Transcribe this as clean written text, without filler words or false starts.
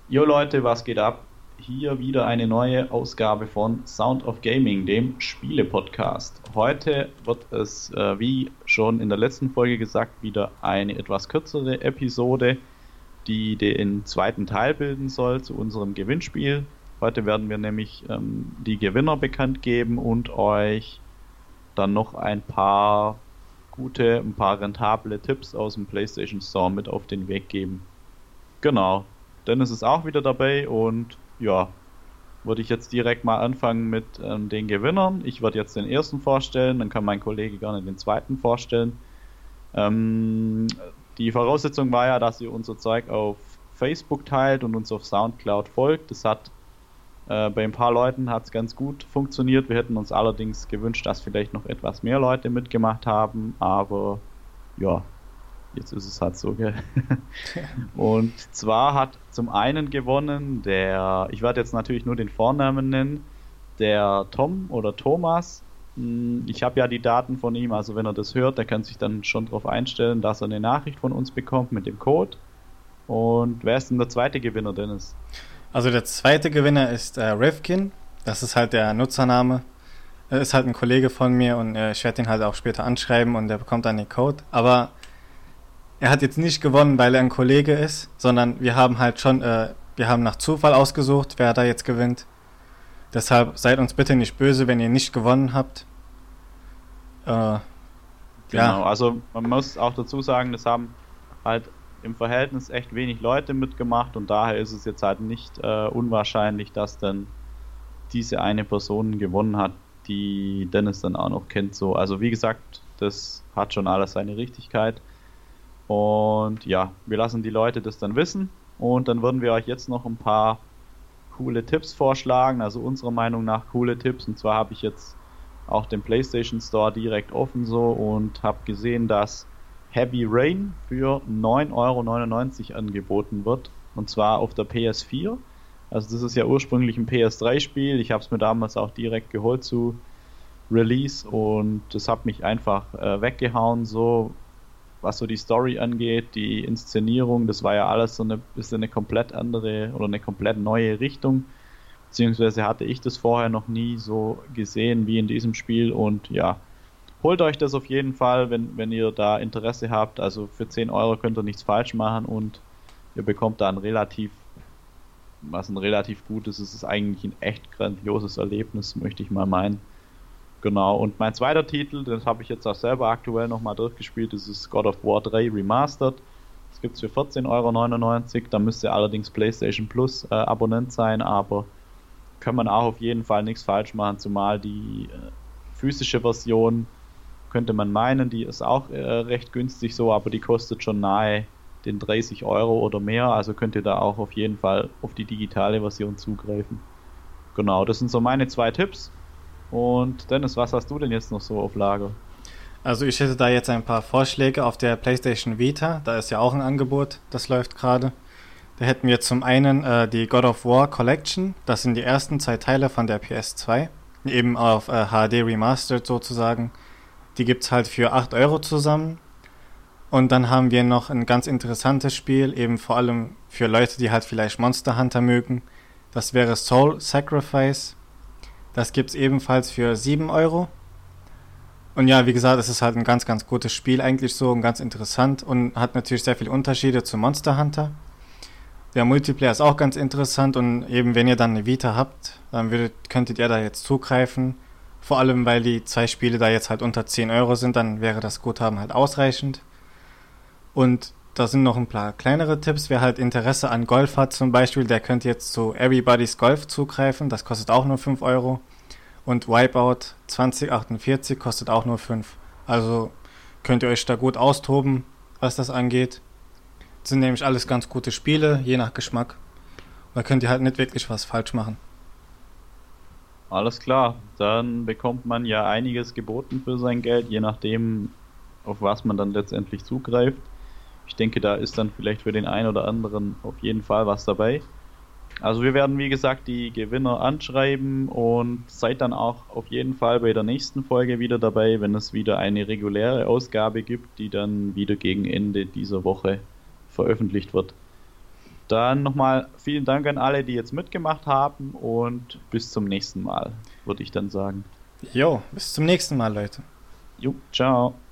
Jo Leute, was geht ab? Hier wieder eine neue Ausgabe von Sound of Gaming, dem Spiele-Podcast. Heute wird es, wie schon in der letzten Folge gesagt, wieder eine etwas kürzere Episode, die den zweiten Teil bilden soll zu unserem Gewinnspiel. Heute werden wir nämlich die Gewinner bekannt geben und euch dann noch ein paar ein paar rentable Tipps aus dem PlayStation Store mit auf den Weg geben. Genau. Dennis ist auch wieder dabei und ja, würde ich jetzt direkt mal anfangen mit den Gewinnern. Ich werde jetzt den ersten vorstellen, dann kann mein Kollege gerne den zweiten vorstellen. Die Voraussetzung war ja, dass ihr unser Zeug auf Facebook teilt und uns auf Soundcloud folgt. Das hat bei ein paar Leuten hat's ganz gut funktioniert. Wir hätten uns allerdings gewünscht, dass vielleicht noch etwas mehr Leute mitgemacht haben, aber ja, jetzt ist es halt so, gell? Und zwar hat zum einen gewonnen ich werde jetzt natürlich nur den Vornamen nennen, der Tom oder Thomas. Ich habe ja die Daten von ihm, also wenn er das hört, der kann sich dann schon darauf einstellen, dass er eine Nachricht von uns bekommt mit dem Code. Und wer ist denn der zweite Gewinner, Dennis? Also der zweite Gewinner ist Rivkin, das ist halt der Nutzername. Er ist halt ein Kollege von mir und ich werde ihn halt auch später anschreiben und der bekommt dann den Code. Aber er hat jetzt nicht gewonnen, weil er ein Kollege ist, sondern wir haben halt schon, wir haben nach Zufall ausgesucht, wer da jetzt gewinnt. Deshalb seid uns bitte nicht böse, wenn ihr nicht gewonnen habt. Genau, ja. Also man muss auch dazu sagen, das haben halt im Verhältnis echt wenig Leute mitgemacht und daher ist es jetzt halt nicht unwahrscheinlich, dass dann diese eine Person gewonnen hat, die Dennis dann auch noch kennt. So. Also wie gesagt, das hat schon alles seine Richtigkeit. Und ja, wir lassen die Leute das dann wissen und dann würden wir euch jetzt noch ein paar coole Tipps vorschlagen, also unserer Meinung nach coole Tipps. Und zwar habe ich jetzt auch den PlayStation Store direkt offen so und habe gesehen, dass Heavy Rain für 9,99 € angeboten wird und zwar auf der PS4. Also das ist ja ursprünglich ein PS3-Spiel. Ich habe es mir damals auch direkt geholt zu Release und das hat mich einfach weggehauen so. Was so die Story angeht, die Inszenierung, das war ja alles so eine komplett andere oder eine komplett neue Richtung. Beziehungsweise hatte ich das vorher noch nie so gesehen wie in diesem Spiel. Und ja, holt euch das auf jeden Fall, wenn ihr da Interesse habt. Also für 10 € könnt ihr nichts falsch machen und ihr bekommt da ein relativ gutes. Es ist eigentlich ein echt grandioses Erlebnis, möchte ich mal meinen. Genau, und mein zweiter Titel, das habe ich jetzt auch selber aktuell nochmal durchgespielt, das ist God of War 3 Remastered. Das gibt es für 14,99 €, da müsst ihr allerdings PlayStation Plus Abonnent sein, aber kann man auch auf jeden Fall nichts falsch machen, zumal die physische Version, könnte man meinen, die ist auch recht günstig so, aber die kostet schon nahe den 30 € oder mehr, also könnt ihr da auch auf jeden Fall auf die digitale Version zugreifen. Genau, das sind so meine zwei Tipps. Und Dennis, was hast du denn jetzt noch so auf Lager? Also ich hätte da jetzt ein paar Vorschläge auf der PlayStation Vita, da ist ja auch ein Angebot, das läuft gerade. Da hätten wir zum einen die God of War Collection, das sind die ersten 2 Teile von der PS2, eben auf HD Remastered sozusagen. Die gibt's halt für 8 € zusammen. Und dann haben wir noch ein ganz interessantes Spiel, eben vor allem für Leute, die halt vielleicht Monster Hunter mögen. Das wäre Soul Sacrifice. Das gibt's ebenfalls für 7 €. Und ja, wie gesagt, es ist halt ein ganz, ganz gutes Spiel eigentlich so und ganz interessant und hat natürlich sehr viele Unterschiede zu Monster Hunter. Der Multiplayer ist auch ganz interessant und eben wenn ihr dann eine Vita habt, dann könntet ihr da jetzt zugreifen. Vor allem, weil die 2 Spiele da jetzt halt unter 10 € sind, dann wäre das Guthaben halt ausreichend. Und da sind noch ein paar kleinere Tipps. Wer halt Interesse an Golf hat zum Beispiel, der könnte jetzt zu Everybody's Golf zugreifen. Das kostet auch nur 5 €. Und Wipeout 2048 kostet auch nur 5. Also könnt ihr euch da gut austoben, was das angeht. Das sind nämlich alles ganz gute Spiele, je nach Geschmack. Da könnt ihr halt nicht wirklich was falsch machen. Alles klar, dann bekommt man ja einiges geboten für sein Geld, je nachdem, auf was man dann letztendlich zugreift. Ich denke, da ist dann vielleicht für den einen oder anderen auf jeden Fall was dabei. Also wir werden, wie gesagt, die Gewinner anschreiben und seid dann auch auf jeden Fall bei der nächsten Folge wieder dabei, wenn es wieder eine reguläre Ausgabe gibt, die dann wieder gegen Ende dieser Woche veröffentlicht wird. Dann nochmal vielen Dank an alle, die jetzt mitgemacht haben und bis zum nächsten Mal, würde ich dann sagen. Jo, bis zum nächsten Mal, Leute. Jo, ciao.